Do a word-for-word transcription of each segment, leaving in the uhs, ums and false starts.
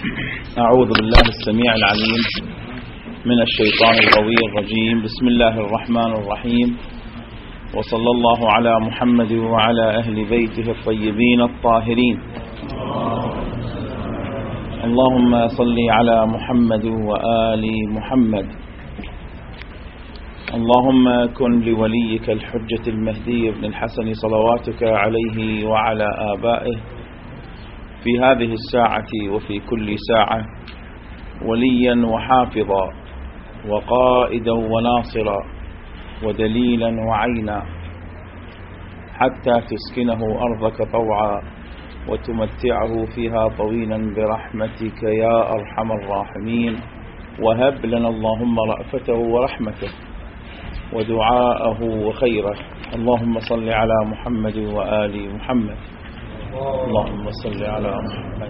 أعوذ بالله السميع العليم من الشيطان الغوي الرجيم. بسم الله الرحمن الرحيم، وصلى الله على محمد وعلى أهل بيته الطيبين الطاهرين. اللهم صل على محمد وآل محمد. اللهم كن لوليك الحجة المهدي بن الحسن صلواتك عليه وعلى آبائه في هذه الساعة وفي كل ساعة وليا وحافظا وقائدا وناصرا ودليلا وعينا، حتى تسكنه أرضك طوعا وتمتعه فيها طويلا برحمتك يا أرحم الراحمين. وهب لنا اللهم رأفته ورحمته ودعاءه وخيره. اللهم صل على محمد وآل محمد. اللهم صل على محمد.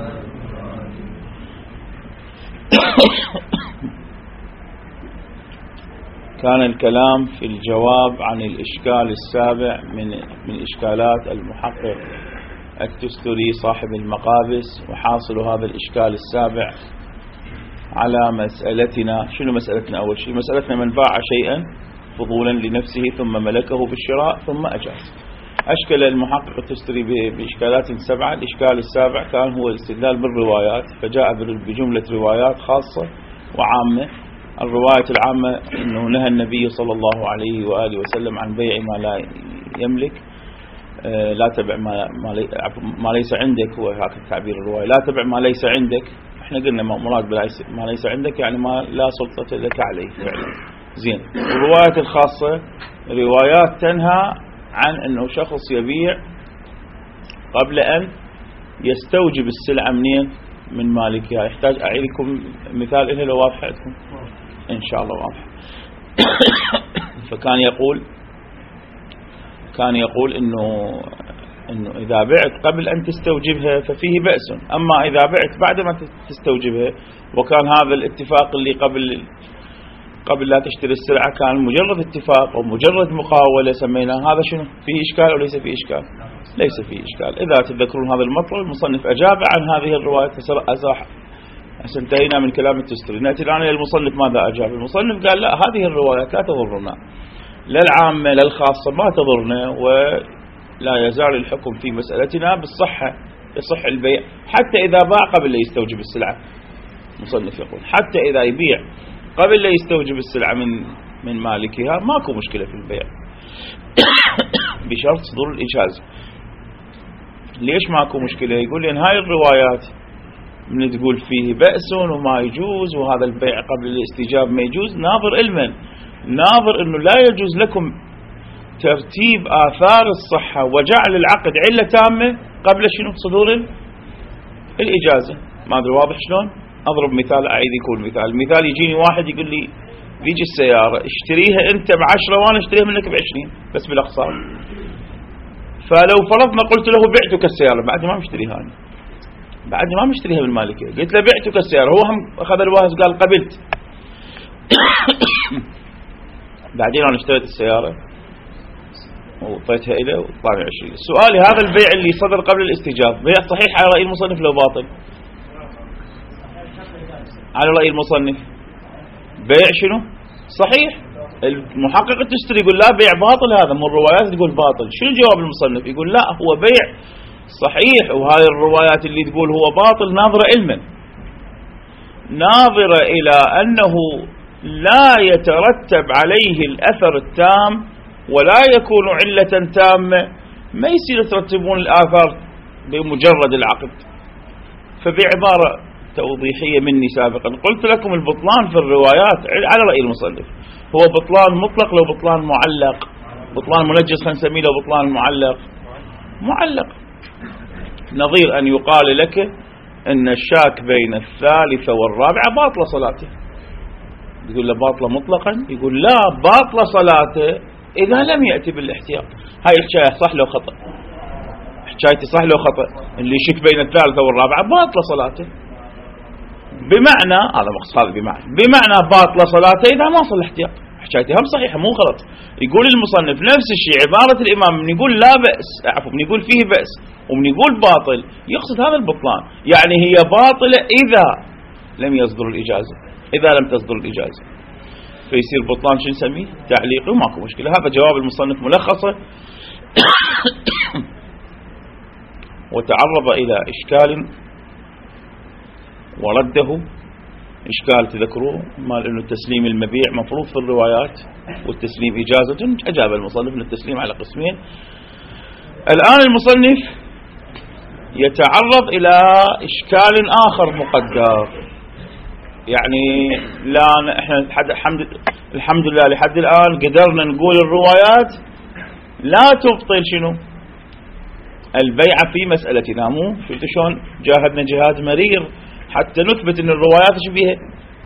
كان الكلام في الجواب عن الإشكال السابع من من إشكالات المحقق التستري صاحب المقابس، وحاصل هذا الإشكال السابع على مسألتنا. شنو مسألتنا؟ أول شيء مسألتنا من باع شيئا فضولا لنفسه ثم ملكه بالشراء ثم أجاز. أشكل المحقق التستري بإشكالات سبعة. الإشكال السابع كان هو الاستدلال بالروايات، فجاء بجملة روايات خاصة وعامة. الرواية العامة أنه نهى النبي صلى الله عليه وآله وسلم عن بيع ما لا يملك، لا تبع ما, ما ليس عندك، هو هكذا تعبير الرواية، لا تبع ما ليس عندك. احنا قلنا مراد ما ليس عندك يعني ما لا سلطة لك عليه فعلا. زين. الرواية الخاصة روايات تنهى عن أنه شخص يبيع قبل أن يستوجب السلعة منين؟ من مالكها. يحتاج أعيدكم مثال إليه لو واضح عندكم إن شاء الله واضح. فكان يقول كان يقول إنه إنه إذا بعت قبل أن تستوجبها ففيه بأس، أما إذا بعت بعد ما تستوجبها، وكان هذا الاتفاق اللي قبل قبل لا تشتري السلعة كان مجرد اتفاق أو مجرد مقاولة سميناه، هذا شنو؟ فيه إشكال أو ليس فيه إشكال؟ ليس فيه إشكال. إذا تذكرون هذا المطلب المصنف أجاب عن هذه الرواية أزاح. انتهينا من كلام التستري. نأتي الآن إلى المصنف. ماذا أجاب المصنف؟ قال لا، هذه الروايات لا تضرنا، لا العامة لا الخاصة ما تضرنا، ولا يزال الحكم في مسألتنا بالصحة، يصح البيع حتى إذا باع قبل لا يستوجب السلعة. المصنف يقول حتى إذا يبيع قبل لا يستوجب السلعة من من مالكها ماكو مشكلة في البيع بشرط صدور الإجازة. ليش ماكو مشكلة؟ يقول لأن هاي الروايات من تقول فيه بأس وما يجوز وهذا البيع قبل الاستجاب ما يجوز، ناظر علما، ناظر أنه لا يجوز لكم ترتيب آثار الصحة وجعل العقد علة تامة قبل شنو؟ صدور الإجازة. ما أدري واضح شلون؟ أضرب مثال أعيد يكون مثال. المثال يجيني واحد يقول لي بيجي السيارة اشتريها أنت بعشرة وأنا اشتريها منك بعشرين بس بالأقساط. فلو فرضنا قلت له بعتك السيارة بعد ما مشتريها أنا، بعد ما مشتريها بالمالكية، قلت له بعتك السيارة، هو هم أخذ الواهز قال قبلت. بعدين أنا اشتريت السيارة وطيتها إليه وطلع عشرين. سؤالي هذا البيع اللي صدر قبل الاستجاب بيع صحيح على رأي المصنف لو باطل؟ على رأي المصنف بيع شنو؟ صحيح. المحقق التستري يقول لا بيع باطل، هذا من الروايات تقول باطل. شنو جواب المصنف؟ يقول لا، هو بيع صحيح، وهذه الروايات اللي تقول هو باطل ناظرة علما، ناظرة إلى أنه لا يترتب عليه الأثر التام ولا يكون علة تامة، ما يصير يترتبون الآثار بمجرد العقد. فبعبارة توضيحية مني سابقا قلت لكم البطلان في الروايات على رأي المصنف هو بطلان مطلق لو بطلان معلق، بطلان منجز خلينا نسميه لو بطلان معلق معلق، نظير أن يقال لك أن الشاك بين الثالثة والرابعة باطلة صلاته. يقول له باطلة مطلقا؟ يقول لا، باطلة صلاته إذا لم يأتي بالاحتياط. هاي الحكاية صح لو خطأ؟ حكايتي صح لو خطأ؟ اللي يشك بين الثالثة والرابعة باطلة صلاته. بمعنى هذا مقصد، هذا بمعنى بمعنى باطلة صلاته إذا ما صل الاحتياط. حكايتي هم صحيحة مو غلط. يقول المصنف نفس الشيء عبارة الإمام من يقول لا بأس عفوا من يقول فيه بأس ومن يقول باطل يقصد هذا البطلان، يعني هي باطلة إذا لم يصدر الإجازة، إذا لم تصدر الإجازة فيصير بطلان شو نسميه؟ تعليقي وماكو مشكلة. هذا جواب المصنف ملخصة. وتعرض إلى إشكال ورده إشكال تذكروه مال إنه التسليم المبيع مفروض في الروايات والتسليم إجازة، أجاب المصنف أن التسليم على قسمين. الآن المصنف يتعرض إلى إشكال آخر مقدر، يعني لا احنا الحمد الحمد لله لحد الآن قدرنا نقول الروايات لا تبطل شنو البيع في مسألتنا، مو شفتوا شلون جاهدنا جهاد مرير حتى نثبت ان الروايات ايش بيها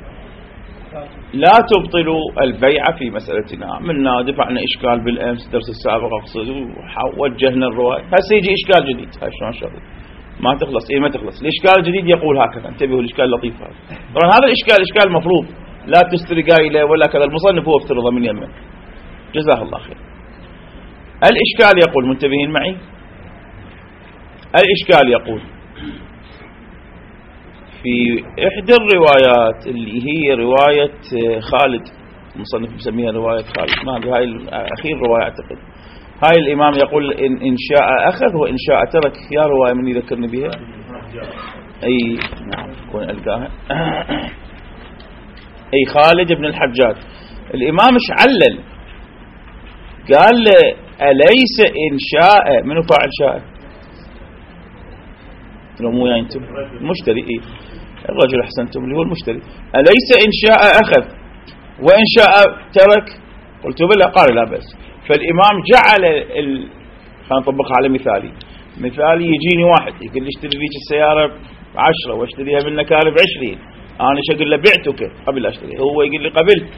لا تبطل البيع في مسألتنا. منا دفعنا اشكال بالامس الدرس السابق اقصد ووجهنا الرواية، هسه يجي اشكال جديد. هاي شلون شغله ما تخلص ايه ما تخلص. الاشكال الجديد يقول هكذا، انتبهوا الاشكال اللطيف هذا. طبعا هذا الاشكال اشكال مفروض لا تستري قايله ولا كذا، المصنف هو افترضه من يمه جزاه الله خير. الاشكال يقول منتبهين معي، الاشكال يقول في إحدى الروايات اللي هي رواية خالد، المصنف مسميها رواية خالد، ما هذه هاي الأخير رواية أعتقد. هاي الإمام يقول إن, إن شاء أخذ وإن شاء ترك. يا رواية من يذكرني بها؟ أي نعم كون ألقاها. أي خالد بن الحجاج. الإمام مش علل قال أليس إن شاء منو فاعل شاء؟ لو مو يعني أنتم مشتري إيه الرجل أحسنتم اللي هو المشتري. أليس إن شاء أخذ وإن شاء ترك؟ قلت بلا قال لا بأس. فالإمام جعل ال... خلينا نطبقها على مثالي. مثالي يجيني واحد يقول لي اشتري ليك السيارة بعشرة واشتريها منك أنا بعشرين، أنا ايش أقول له بعتك قبل أشتري، هو يقول لي قبلت.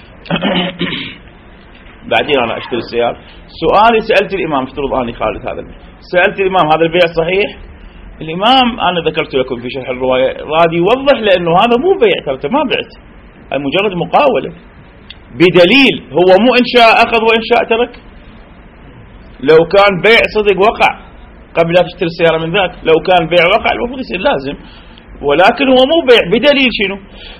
بعدين أنا أشتري السيارة. سؤالي سألت الإمام افترض أني خالد هذا البيع، سألت الإمام هذا البيع صحيح؟ الإمام أنا ذكرت لكم في شرح الرواية راد يوضح لأنه هذا مو بيع، ترى ما بعت، مجرد مقاولة بدليل هو مو إن شاء أخذ وإن شاء ترك. لو كان بيع صدق وقع قبل لا تشتري السيارة من ذاك، لو كان بيع وقع المفروض يصير لازم، ولكن هو مو بيع بدليل شنو؟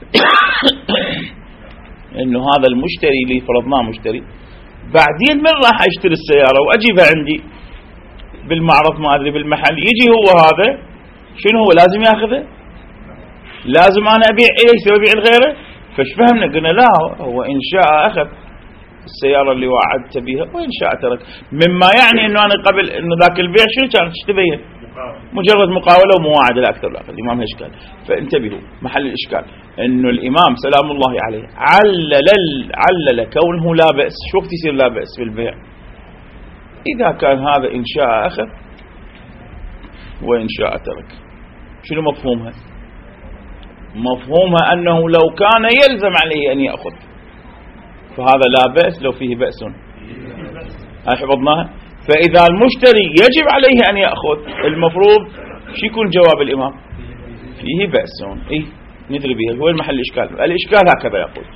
إنه هذا المشتري اللي فرضناه مشتري بعدين من راح أشتري السيارة وأجيبها عندي بالمعرض ما أدري بالمحل، يجي هو هذا شنو هو لازم ياخذه؟ لازم أنا أبيع إليه سأبيع لغيره؟ فش فهمنا؟ قلنا لا هو إن شاء أخذ السيارة اللي وعدت بها وإن شاء ترك، مما يعني إنه أنا قبل إنه ذاك البيع شنو كانت تبين؟ مجرد مقاولة ومواعدة لا أكثر لا أقل. الإمام هالإشكال. فانتبهوا محل الإشكال إنه الإمام سلام الله عليه علل علل كونه لا بأس. شو وقت يصير لا بأس بالبيع؟ إذا كان هذا إن شاء أخذ وإن شاء ترك. شنو مفهومها؟ مفهومها أنه لو كان يلزم عليه أن يأخذ فهذا لا بأس لو فيه بأس. حفظناها. فإذا المشتري يجب عليه أن يأخذ المفروض شو يكون جواب الإمام؟ فيه بأس. إيه ندري به هو المحل الإشكال. الإشكال هكذا يقول.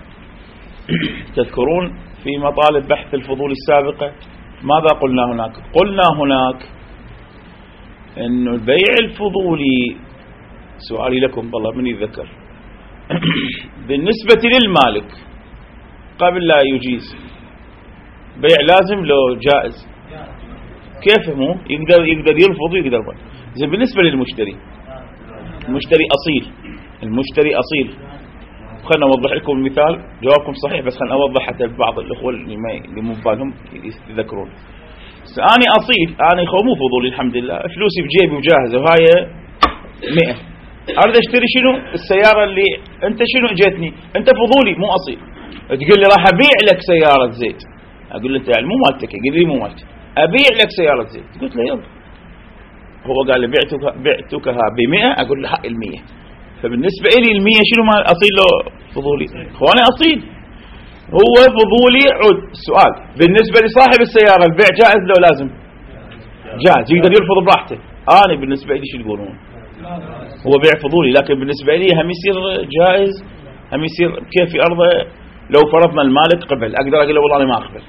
تذكرون في مطالب بحث الفضول السابقة ماذا قلنا هناك؟ قلنا هناك إنه البيع الفضولي، سؤالي لكم والله من يتذكر، بالنسبة للمالك قبل لا يجيز بيع لازم لو جائز كيف مو يقدر يقدر يرفض ويقدر بيع. زي بالنسبة للمشتري، المشتري أصيل، المشتري أصيل. خلنا أوضح لكم المثال، جوابكم صحيح بس خلنا أوضح حتى بعض الأخوة اللي ما اللي مو بالهم يتذكرون. أنا أصيل، أنا خو مو فضولي الحمد لله، فلوسي بجيبي وجاهزة وهاي مئة، أريد أشتري شنو السيارة اللي أنت شنو جيتني أنت فضولي مو أصيل، تقول لي راح أبيع لك سيارة زيت، أقول له أنت يعني مو مالتك، يقول لي مو مالتي، أبيع لك سيارة زيت، قلت له يلا. هو قال لي بعتك بعتكها بمئة، أقول له حق المية. فبالنسبة إلي المية شنو مال أصيل له فضولي؟ إخواني أصيل هو فضولي. عود السؤال بالنسبة لصاحب السيارة البيع جائز لو لازم؟ جائز، يقدر يرفض براحته. أنا بالنسبة لي شو تقولون؟ هو بيع فضولي، لكن بالنسبة لي هم يصير جائز، هم يصير كيف في أرضه لو فرضنا المالك قبل أقدر أقول له والله أنا ما أقبل.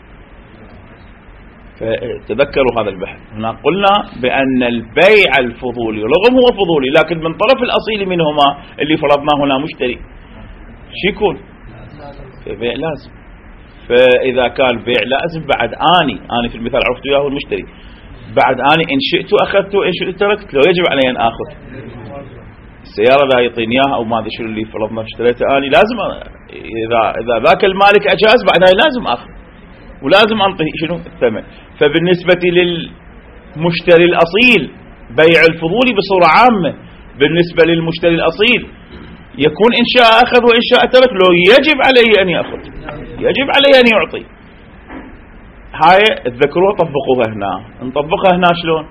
فتذكروا هذا البحث. هنا قلنا بأن البيع الفضولي رغم هو فضولي لكن من طرف الأصيل منهما اللي فرضناه هنا مشتري شو يكون؟ بيع لازم. فإذا كان بيع لازم بعد آني أنا في المثال عرفت وياه المشتري بعد آني إن شئت أخذت وإن شئت تركت لو يجب علي أن أخذ السيارة لا يعطيني إياها أو ما أدري شو اللي فرضنا اشتريته آني لازم إذا إذا ذاك المالك أجاز بعدها لازم أخذ ولازم أنطي شنو الثمن. فبالنسبة للمشتري الأصيل بيع الفضولي بصورة عامة بالنسبة للمشتري الأصيل يكون إن شاء أخذ وإن شاء ترك لو يجب عليه أن يأخذ يجب عليه أن يعطي. هاي تذكروها طبقوها هنا. نطبقها هنا شلون؟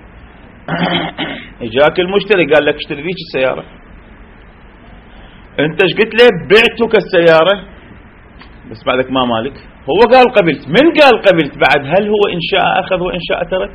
اجاك المشتري قال لك اشتري ذيك السيارة انت ايش قلت له؟ بعتك السيارة بس بعدك ما مالك. هو قال قبلت. من قال قبلت بعد؟ هل هو إن شاء أخذ وإن شاء ترك؟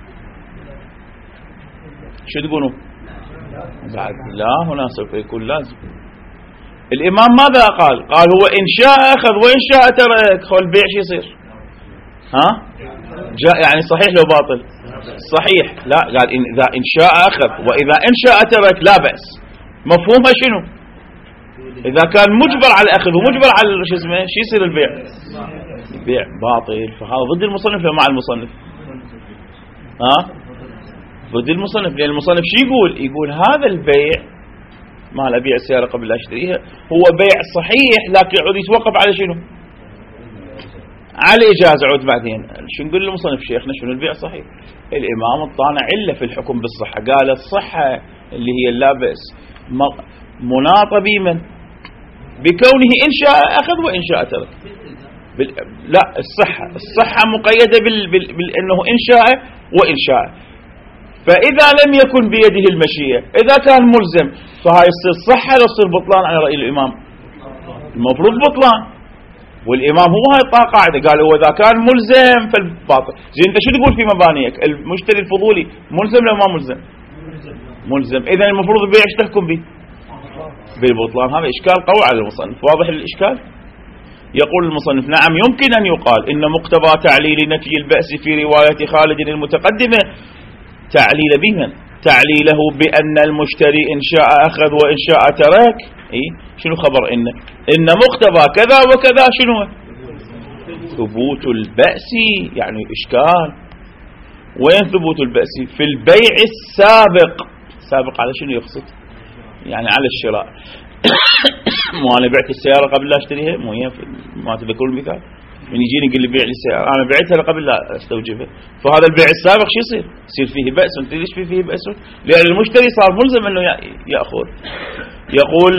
شو تقولون؟ بعد لا هنا سوف يكون لازم. الإمام ماذا قال؟ قال هو إن شاء أخذ وإن شاء ترك. هو البيع شو يصير؟ ها؟ جاء يعني صحيح لو باطل؟ صحيح. لا قال إن إذا إن شاء أخذ وإذا إن شاء ترك لا بأس. مفهومها شنو؟ إذا كان مجبر على الأخذ ومجبر على شو اسمه شو يصير البيع؟ البيع باطل. فهذا ضد المصنف ولا مع المصنف؟ ها؟ ضد المصنف. لأن المصنف شو يقول؟ يقول هذا البيع مال أبيع السيارة قبل لا أشتريها هو بيع صحيح لكن يعود يتوقف على شنو؟ على إجازة عود بعدين. شو نقول للمصنف شيخنا شنو البيع صحيح؟ الإمام الطانع علة في الحكم بالصحة قال الصحة اللي هي لا بأس مناطة بمن؟ بكونه إن شاء أخذ وإن شاء ترك. بال... لا الصحة الصحة مقيدة بال... بال... بأنه إن شاء وإن شاء. فإذا لم يكن بيده المشيئة إذا كان ملزم فهاي يصير صحة لا يصير بطلان على رأي الإمام. المفروض بطلان. والإمام هو هاي قاعدة قال هو إذا كان ملزم فالباطل. زين أنت شو تقول في مبانيك؟ المشتري الفضولي ملزم لو ما ملزم؟ ملزم. إذا المفروض البيع ايش تحكم به؟ بالبطلان. هذا إشكال قوي على المصنف. واضح الإشكال؟ يقول المصنف نعم يمكن أن يقال إن مقتضى تعليل نفي البأس في رواية خالد المتقدمة تعليل بمن؟ تعليله بأن المشتري إن شاء أخذ وإن شاء ترك. إيه؟ شنو خبر إن إن مقتضى كذا وكذا شنو؟ ثبوت البأس. يعني إشكال. وين ثبوت البأس؟ في البيع السابق. سابق على شنو يقصد؟ يعني على الشراء. مو أنا بعت السيارة قبل لا أشتريها؟ مو هي ما تذكرون المثال؟ من يجيني يقول لي بيع لي السيارة أنا بعتها قبل لا أستوجبها. فهذا البيع السابق شو يصير؟ يصير فيه بأس. أنت ليش فيه فيه بأس؟ لأن المشتري صار ملزم أنه يأخذ. يقول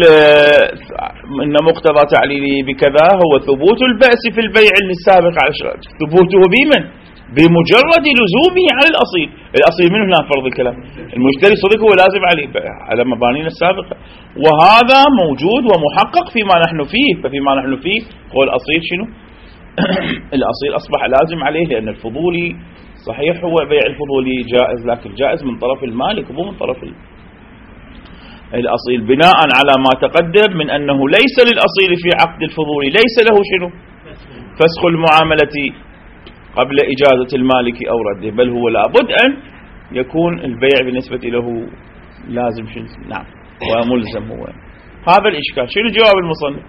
إن مقتضى تعليله بكذا هو ثبوت البأس في البيع السابق على الشراء. ثبوته بمن؟ بمجرد لزومه على الأصيل. الأصيل منه هنا فرض الكلام. المشتري صدق هو لازم عليه على مبانينا السابقة. وهذا موجود ومحقق فيما نحن فيه. ففيما نحن فيه هو الأصيل شنو؟ الأصيل أصبح لازم عليه لأن الفضولي صحيح هو بيع الفضولي جائز لكن جائز من طرف المالك مو من طرف الأصيل. بناء على ما تقدم من أنه ليس للأصيل في عقد الفضولي ليس له شنو؟ فسخ المعاملة قبل إجازة المالك أو رده بل هو لابد أن يكون البيع بالنسبة له لازم شنو؟ نعم وملزم. هو هذا الإشكال. شنو جواب المصنف؟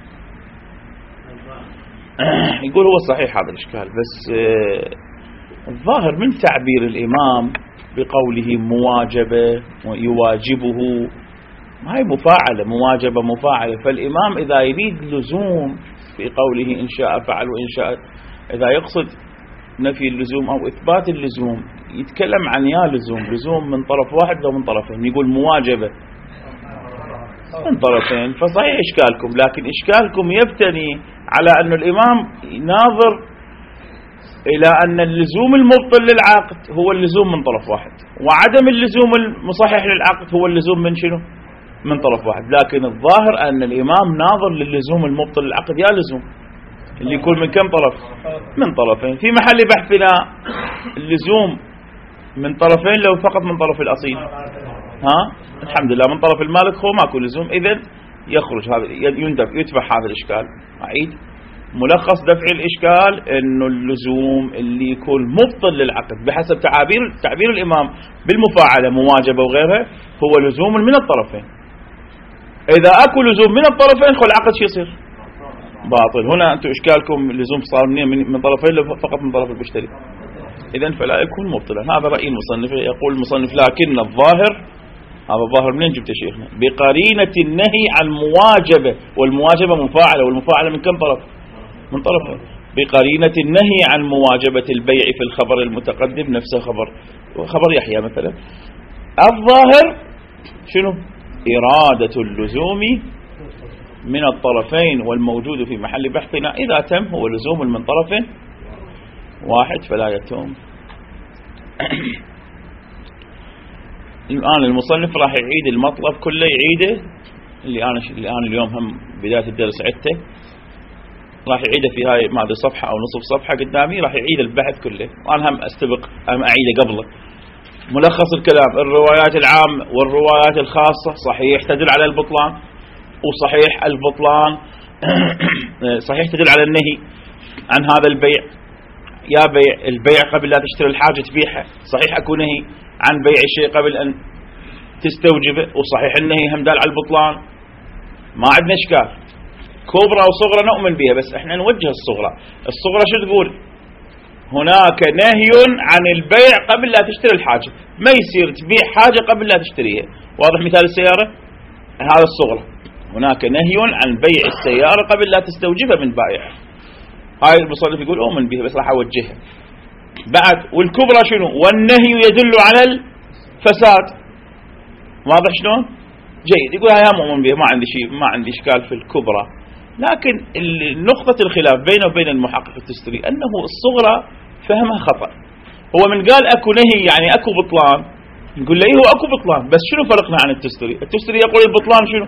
يقول هو صحيح هذا الإشكال بس الظاهر من تعبير الإمام بقوله مواجبة ويواجبه هاي مفاعلة مواجبة مفاعلة. فالإمام إذا يريد لزوم في قوله إن شاء فعل وإن شاء إذا يقصد نفي اللزوم أو إثبات اللزوم يتكلم عن يا لزوم لزوم من طرف واحد أو من طرفين. يقول مواجبة من طرفين. فصحيح إشكالكم لكن إشكالكم يبتني على أن الإمام ناظر إلى أن اللزوم المبطل للعقد هو اللزوم من طرف واحد وعدم اللزوم المصحح للعقد هو اللزوم من شنو؟ من طرف واحد. لكن الظاهر أن الإمام ناظر للزوم المبطل للعقد يا لزوم اللي يكون من كم طرف؟ من طرفين. في محل بحثنا اللزوم من طرفين لو فقط من طرف الأصيل. ها؟ الحمد لله من طرف المالك هو ماكو لزوم. إذن يخرج هذا يندفع يدفع هذا الإشكال. أعيد ملخص دفع الإشكال إنه اللزوم اللي يكون مبطل للعقد بحسب تعابير تعبير الإمام بالمفاعلة مواجبة وغيرها هو لزوم من الطرفين. إذا أكو لزوم من الطرفين خل العقد شو يصير باطل. هنا أنتم إشكالكم لزوم صار من طرفين فقط من طرف المشتري، إذن فلا يكون مبطلا. هذا رأي المصنف. يقول المصنف لكن الظاهر، هذا الظاهر منين جبت شيخنا؟ بقرينة النهي عن المواجبة، والمواجبة مفاعلة، والمفاعلة من كم طرف؟ من طرفين. بقرينة النهي عن مواجبة البيع في الخبر المتقدم نفسه خبر خبر يحيى مثلا. الظاهر شنو؟ إرادة اللزوم من الطرفين، والموجود في محل بحثنا إذا تم هو لزوم من طرف واحد فلا يتم. الآن المصنف راح يعيد المطلب كله، يعيده اللي أنا اللي أنا اليوم هم بداية الدرس عدته، راح يعيده في هاي ما أدري صفحة أو نصف صفحة قدامي، راح يعيد البحث كله وأنا هم أستبق هم أعيده قبله. ملخص الكلام: الروايات العامة والروايات الخاصة صحيح تدل على البطلان، وصحيح البطلان صحيح تدل على النهي عن هذا البيع. يا بيع البيع قبل لا تشتري الحاجة تبيعها، صحيح أكو نهي عن بيع الشيء قبل أن تستوجبه، وصحيح النهي هم دال على البطلان. ما عندنا إشكال، كبرى وصغرى نؤمن بها، بس احنا نوجه الصغرى. الصغرى شو تقول؟ هناك نهي عن البيع قبل لا تشتري الحاجة، ما يصير تبيع حاجة قبل لا تشتريها. واضح مثال السيارة؟ هذا الصغرى. هناك نهي عن بيع السيارة قبل لا تستوجبها من بائع. هاي المصنف يقول أؤمن بها بس راح أوجهها. بعد والكبرى شنو؟ والنهي يدل على الفساد. واضح شلون؟ جيد. يقول هاي مؤمن بها، ما عندي شيء، ما عندي إشكال في الكبرى. لكن نقطة الخلاف بينه وبين المحقق التستري أنه الصغرى فهمها خطأ. هو من قال أكو نهي يعني أكو بطلان، نقول له إيه هو أكو بطلان، بس شنو فرقنا عن التستري؟ التستري يقول البطلان شنو؟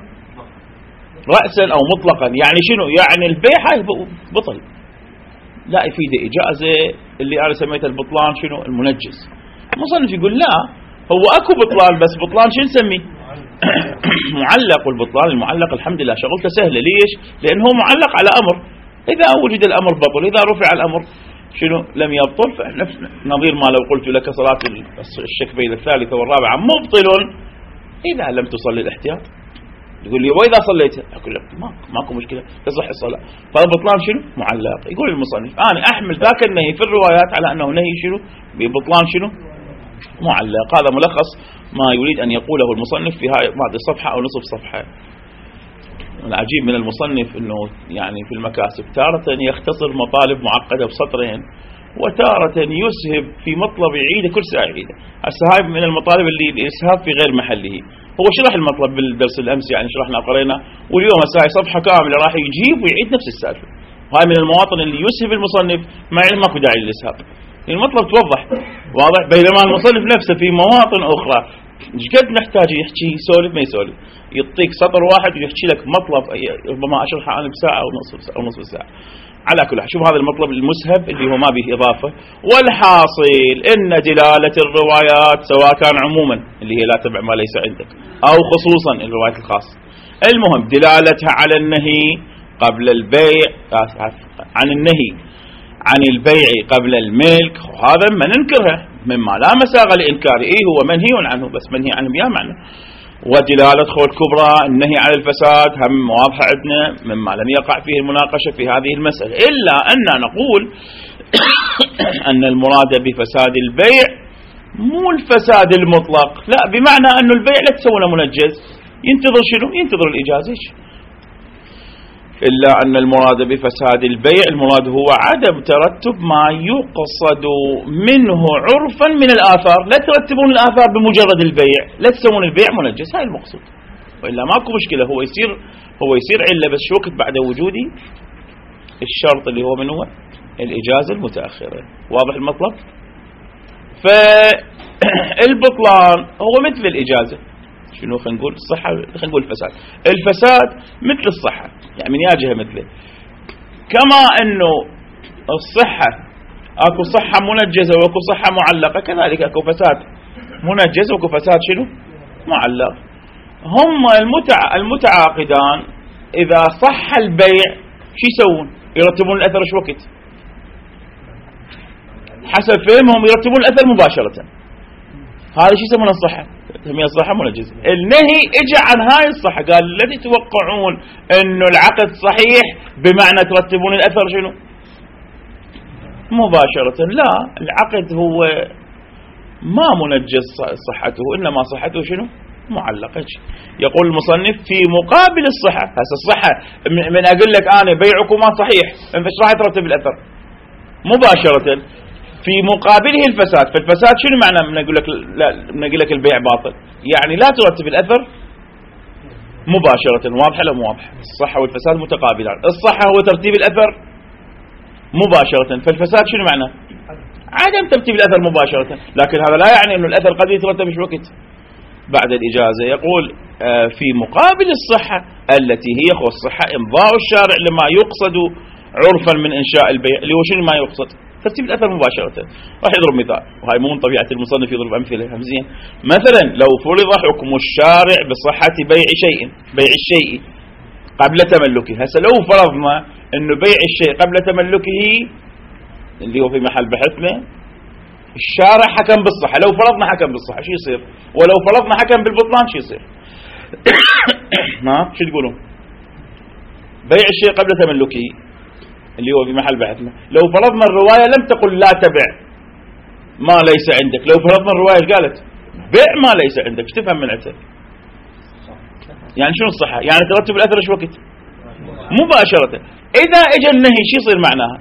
رأسا أو مطلقا، يعني شنو؟ يعني البيع هاي بطل، لا يفيد إجازة. اللي أنا سميته البطلان شنو؟ المنجز. المصنف يقول لا، هو أكو بطلان بس بطلان شو نسميه؟ معلق. والبطلان المعلق الحمد لله شغلته سهلة. ليش؟ لأنه معلق على أمر، إذا وجد الأمر بطل، إذا رفع الأمر شنو؟ لم يبطل. فنفس نظير ما لو قلت لك صلاة الشك بين الثالثة والرابعة مبطل إذا لم تصلي الاحتياط. يقول لي وإذا صليت؟ أقول لك ما ماكو مشكلة تصح الصلاة. فالبطلان شنو؟ معلق. يقول المصنف أنا أحمل ذاك النهي في الروايات على أنه نهي شنو؟ ببطلان شنو؟ معلق. هذا ملخص ما يريد أن يقوله المصنف في هاي بعد صفحة أو نصف صفحة. العجيب من المصنف أنه يعني في المكاسب تارة يختصر مطالب معقدة بسطرين، وتارة يسهب في مطلب يعيده كل ساعة يعيده. هسه هاي من المطالب اللي الإسهاب في غير محله. هو شرح المطلب بالدرس الأمس، يعني شرحنا قرينا، واليوم هسه هاي صفحة كاملة راح يجيب ويعيد نفس السالفة. وهاي من المواطن اللي يسهب المصنف ما يعني ماكو داعي للإسهاب، المطلب توضح واضح. بينما المصنف نفسه في مواطن أخرى قد نحتاج يحكي يسولف ما يسولف، يعطيك سطر واحد ويحكي لك مطلب ربما أشرحه أنا بساعة أو نصف أو نصف ساعة. على كل حال شوف هذا المطلب المسهب اللي هو ما به إضافة. والحاصل إن دلالة الروايات سواء كان عموما اللي هي لا تبع ما ليس عندك، أو خصوصا الروايات الخاصة، المهم دلالتها على النهي قبل البيع، عن النهي عن البيع قبل الملك، وهذا ما ننكرها مما لا مساغ لإنكاره. إيه هو منهي عنه، بس منهي عنه بيا معنى. ودلالة خول كبرى النهي عن الفساد هم واضحة عندنا مما لم يقع فيه المناقشة في هذه المسألة، إلا أن نقول أن المراد بفساد البيع مو الفساد المطلق، لا، بمعنى أن البيع لا تسوونه منجز، ينتظر شنو؟ ينتظر الإجازة. إلا أن المراد بفساد البيع المراد هو عدم ترتب ما يقصد منه عرفا من الآثار. لا ترتبون الآثار بمجرد البيع، لا تسوون البيع منجز، هاي المقصود. وإلا ماكو مشكلة، هو يصير هو يصير علة بس شو وقت بعد وجود الشرط اللي هو من هو الإجازة المتأخرة. واضح المطلب؟ فالبطلان هو مثل الإجازة. شنو خلينا نقول؟ الصحة، خلينا نقول الفساد. الفساد مثل الصحة، يعني من ياجهها مثله. كما أنه الصحة أكو صحة منجزة وأكو صحة معلقة، كذلك أكو فساد منجز وأكو فساد شنو؟ معلق. هم المتع... المتعاقدان إذا صح البيع شو يسوون؟ يرتبون الأثر إيش وقت؟ حسب فهمهم يرتبون الأثر مباشرة. هذا شو يسمونه الصحة؟ هي الصحة منجز. النهي اجى عن هاي الصحة، قال الذي توقعون انه العقد صحيح بمعنى ترتبون الأثر شنو؟ مباشرة. لا، العقد هو ما منجز صحته، إنما صحته شنو؟ معلقة. يقول المصنف في مقابل الصحة. هسه الصحة من أقول لك أنا بيعكما صحيح، أنت ايش راح ترتب الأثر؟ مباشرة. في مقابله الفساد. فالفساد شنو معنى من أقول لك لا من أقول لك البيع باطل؟ يعني لا ترتب الأثر مباشرة. واضحة ولا مو واضحة؟ الصحة والفساد متقابلان. الصحة هو ترتيب الأثر مباشرة، فالفساد شنو معنى؟ عدم ترتيب الأثر مباشرة. لكن هذا لا يعني أنه الأثر قد يترتب في وقت بعد الإجازة. يقول في مقابل الصحة التي هي خو الصحة إمضاء الشارع لما يقصد عرفا من إنشاء البيع، اللي هو شنو ما يقصد؟ ترتيب الأثر مباشرة. راح يضرب مثال، وهي مو من طبيعة المصنف يضرب أمثلة همزين. مثلا لو فرض حكم الشارع بصحة بيع شيء بيع الشيء قبل تملكه. هسه لو فرضنا أنه بيع الشيء قبل تملكه اللي هو في محل بحثنا، الشارع حكم بالصحة. لو فرضنا حكم بالصحة شو يصير؟ ولو فرضنا حكم بالبطلان شو يصير؟ ما شو تقولون؟ بيع الشيء قبل تملكه اللي هو في محل بحثنا، لو فرضنا الرواية لم تقل لا تبع ما ليس عندك، لو فرضنا الرواية قالت بيع ما ليس عندك، ايش تفهم من عندها؟ يعني شنو الصحة؟ يعني ترتب الأثر ايش وقت؟ مباشرة. إذا اجى النهي شو يصير معناها؟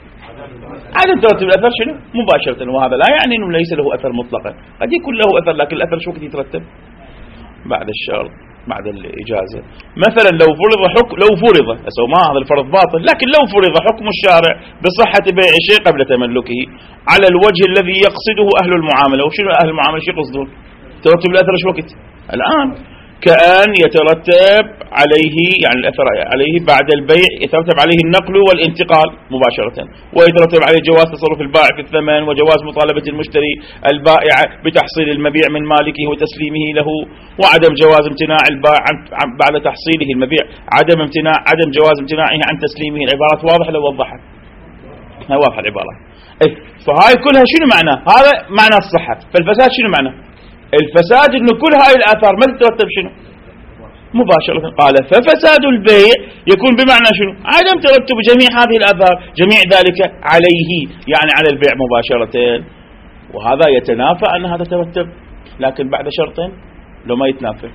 عدم ترتب الأثر شنو؟ مباشرة. وهذا لا يعني أنه ليس له أثر مطلقا، قد يكون له أثر، لكن الأثر شو وقت يترتب؟ بعد الشرط، بعد الإجازة. مثلا لو فرض حكم لو فرض أسو ما هذا الفرض باطل، لكن لو فرض حكم الشارع بصحة بيع شيء قبل تملكه على الوجه الذي يقصده أهل المعاملة. وشنو أهل المعاملة شو يقصدون؟ ترتب الأثر شو وقت؟ الآن. كأن يترتب عليه يعني الأثر عليه بعد البيع يترتب عليه النقل والانتقال مباشرة، ويترتب عليه جواز تصرف البائع في الثمن، وجواز مطالبة المشتري البائع بتحصيل المبيع من مالكه وتسليمه له، وعدم جواز امتناع البائع بعد تحصيله المبيع، عدم امتناع عدم جواز امتناعه عن تسليمه. العبارات واضحة لو وضحت؟ هاي واضحة العبارة. إيه؟ فهاي كلها شنو معنى؟ هذا معنى الصحة. فالفساد شنو معنى؟ الفساد انه كل هاي الآثار ما تترتب شنو؟ مباشرة. قال ففساد البيع يكون بمعنى شنو؟ عدم ترتب جميع هذه الآثار، جميع ذلك عليه يعني على البيع مباشرة. وهذا يتنافى أنها تترتب، لكن بعد شرطين. لو ما يتنافى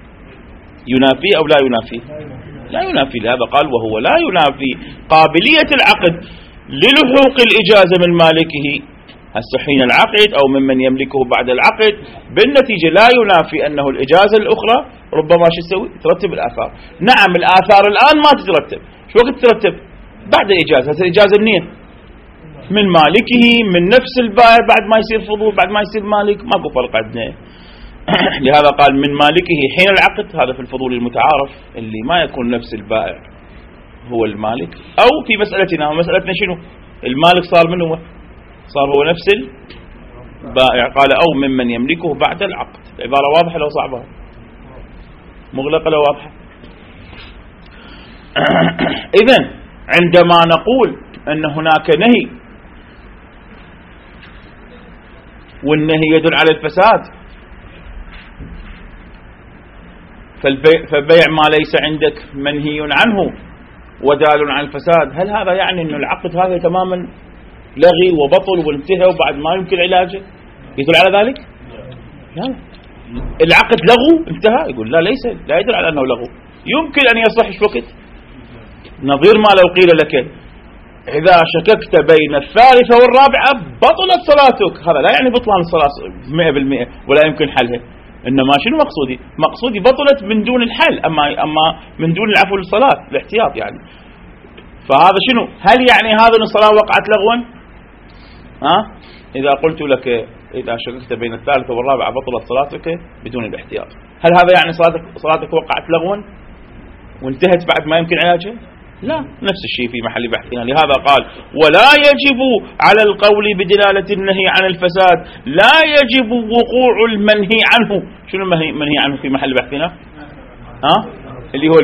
ينافي أو لا ينافي؟ لا ينافي. لهذا قال وهو لا ينافي قابلية العقد للحوق الإجازة من مالكه هسه حين العقد أو ممن يملكه بعد العقد، بالنتيجة لا ينافي أنه الإجازة الأخرى ربما شو تسوي؟ ترتب الآثار. نعم الآثار الآن ما تترتب، شو وقت تترتب؟ بعد الإجازة. هسه الإجازة منين؟ من مالكه، من نفس البائع بعد ما يصير فضول، بعد ما يصير مالك، ماكو فرق عندنا. لهذا قال من مالكه حين العقد، هذا في الفضول المتعارف اللي ما يكون نفس البائع هو المالك. أو في مسألتنا ومسألتنا شنو؟ المالك صار منه صار هو نفس البائع. قال أو ممن يملكه بعد العقد. العبارة واضحة لو صعبة؟ مغلقة لو واضحة؟ إذن عندما نقول أن هناك نهي والنهي يدل على الفساد، فبيع ما ليس عندك منهي عنه ودال على الفساد، هل هذا يعني أن العقد هذا تماما لغي وبطل وانتهى وبعد ما يمكن علاجه؟ يدل على ذلك؟ لا. العقد لغو انتهى؟ يقول لا، ليس لا يدل على أنه لغو. يمكن أن يصح في وقت نظير ما لو قيل لك إذا شككت بين الثالثة والرابعة بطلت صلاتك. هذا لا يعني بطلان الصلاة مئة بالمئة ولا يمكن حلها، إنما شنو مقصودي؟ مقصودي بطلت من دون الحل، أما أما من دون العفو للصلاة الاحتياط يعني. فهذا شنو؟ هل يعني هذا الصلاة وقعت لغوا؟ ها؟ إذا قلت لك إذا شككت بين الثالثة والرابعة بطلت صلاتك بدون الاحتياط، هل هذا يعني صلاتك صلاتك وقعت لغوا وانتهت بعد ما يمكن علاجها؟ لا، نفس الشيء في محل بحثنا. لهذا قال ولا يجب على القول بدلالة النهي عن الفساد لا يجب وقوع المنهي عنه. شنو المنهي عنه في محل بحثنا؟ ها؟ اللي هو البيع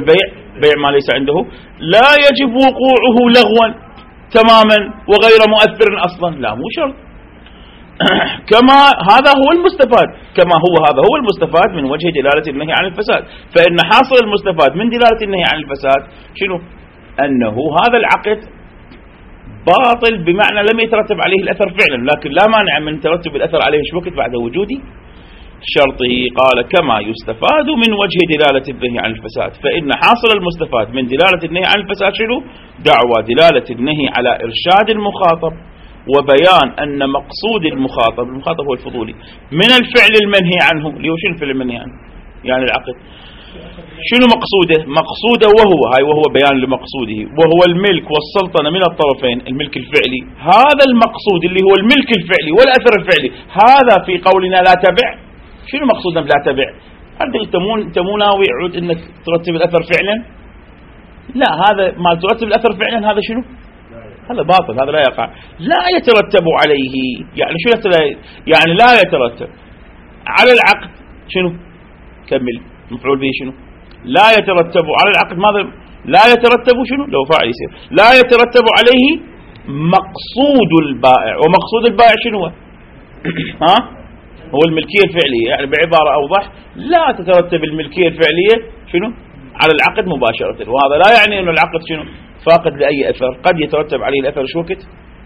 بيع ما ليس عنده لا يجب وقوعه لغوا تماما وغير مؤثر أصلا، لا مو شرط. كما هذا هو المستفاد، كما هو هذا هو المستفاد من وجه دلالة النهي عن الفساد. فإن حاصل المستفاد من دلالة النهي عن الفساد شنو؟ أنه هذا العقد باطل بمعنى لم يترتب عليه الأثر فعلا، لكن لا مانع من ترتب الأثر عليه ايش وقت بعد وجود شرطه. قال كما يستفاد من وجه دلالة النهي عن الفساد، فإن حاصل المستفاد من دلالة النهي عن الفساد شنو؟ دعوى دلالة النهي على إرشاد المخاطب وبيان أن مقصود المخاطب، المخاطب هو الفضولي، من الفعل المنهي عنه. اللي هو شنو الفعل المنهي عنه؟ يعني العقد شنو مقصوده؟ مقصوده وهو هاي وهو بيان لمقصوده، وهو الملك والسلطنة من الطرفين، الملك الفعلي. هذا المقصود اللي هو الملك الفعلي والأثر الفعلي، هذا في قولنا لا تبع. شنو مقصودا لا تبع؟ هل انت مو ناوي عود انك ترتب الأثر فعلا؟ لا، هذا ما ترتب الأثر فعلا هذا شنو؟ هذا باطل، هذا لا يقع. لا يترتب عليه، يعني شو يعني لا يترتب على العقد شنو؟ كمل مفعول به شنو؟ لا يترتب على العقد ماذا؟ لا يترتب شنو؟ لو فاعل يصير لا يترتب عليه مقصود البائع، ومقصود البائع شنو هو؟ ها؟ هو الملكية الفعلية. يعني بعبارة أوضح، لا تترتب الملكية الفعلية شنو؟ على العقد مباشرة، وهذا لا يعني أن العقد شنو؟ فاقد لأي أثر، قد يترتب عليه الأثر شو وقت؟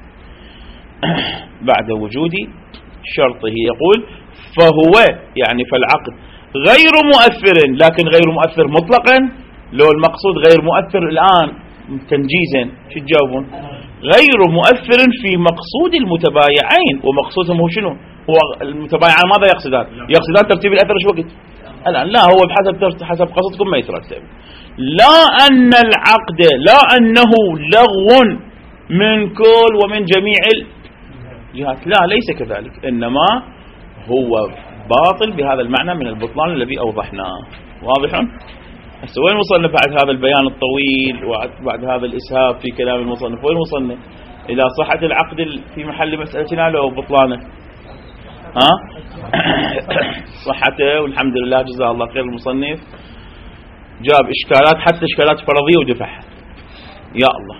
بعد وجود شرطه. يقول فهو يعني فالعقد غير مؤثر، لكن غير مؤثر مطلقا. لو المقصود غير مؤثر الآن تنجيزا شو تجاوبون؟ غير مؤثر في مقصود المتبايعين، ومقصودهم هو شنو؟ هو المتبايعان ماذا يقصدان؟ يقصدان ترتيب الأثر شو وقت؟ الآن لا، هو بحسب حسب قصدكم ما يترتب. لا أن العقد لا أنه لغو من كل ومن جميع الجهات، لا ليس كذلك، إنما هو باطل بهذا المعنى من البطلان الذي أوضحناه. واضح؟ هسه وين وصلنا بعد هذا البيان الطويل وبعد هذا الإسهاب في كلام المصنف؟ وين وصلنا؟ إلى صحة العقد في محل مسألتنا لو بطلانه؟ ها؟ صحته والحمد لله جزاه الله خير. المصنف جاب إشكالات حتى إشكالات فرضية ودفعها. يا الله،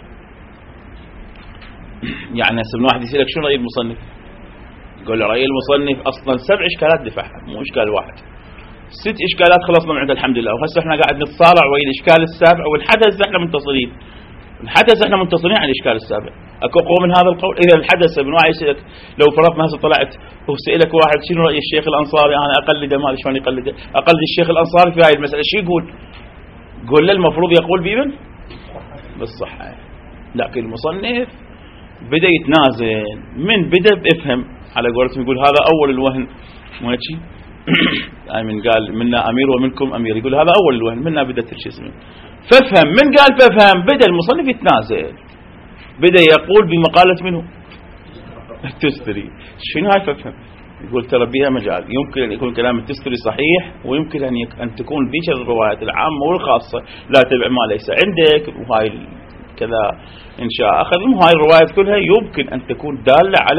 يعني هسه من واحد يسألك شنو رأي المصنف؟ يقول له رأي المصنف أصلا سبع إشكالات دفعها، مو إشكال واحد. ست إشكالات خلصنا من عند الحمد لله، وهسه احنا قاعد نتصارع وين الإشكال السابع، والحدث احنا منتصرين. الحدث احنا منتصرين عن الإشكال السابع. اكو قوة من هذا القول؟ إذا الحدث من واحد يسألك، لو فرضنا هسه طلعت وسألك واحد شنو رأي الشيخ الأنصاري، أنا أقلده، ما شلون يقلده، أقلد الشيخ الأنصاري في هاي المسألة، شو يقول؟ قول له المفروض يقول بيبن بالصحة. لكن المصنف بدأ يتنازل، من بدأ بافهم على قولتهم، يقول هذا أول الوهن، مو هيك؟ من قال منا أمير ومنكم أمير، يقول هذا أول الوهن، منا بدأت شو اسمه فافهم. من قال فافهم بدأ المصنف يتنازل، بدأ يقول بمقالة منه التستري. شنو هاي فافهم؟ يقول ترى بها مجال، يمكن أن يكون كلام التستري صحيح، ويمكن أن, يك... أن تكون بيش الروايات العامة والخاصة لا تبع ما ليس عندك، وهاي كذا إن شاء أخذ هاي الروايات كلها يمكن أن تكون دالة على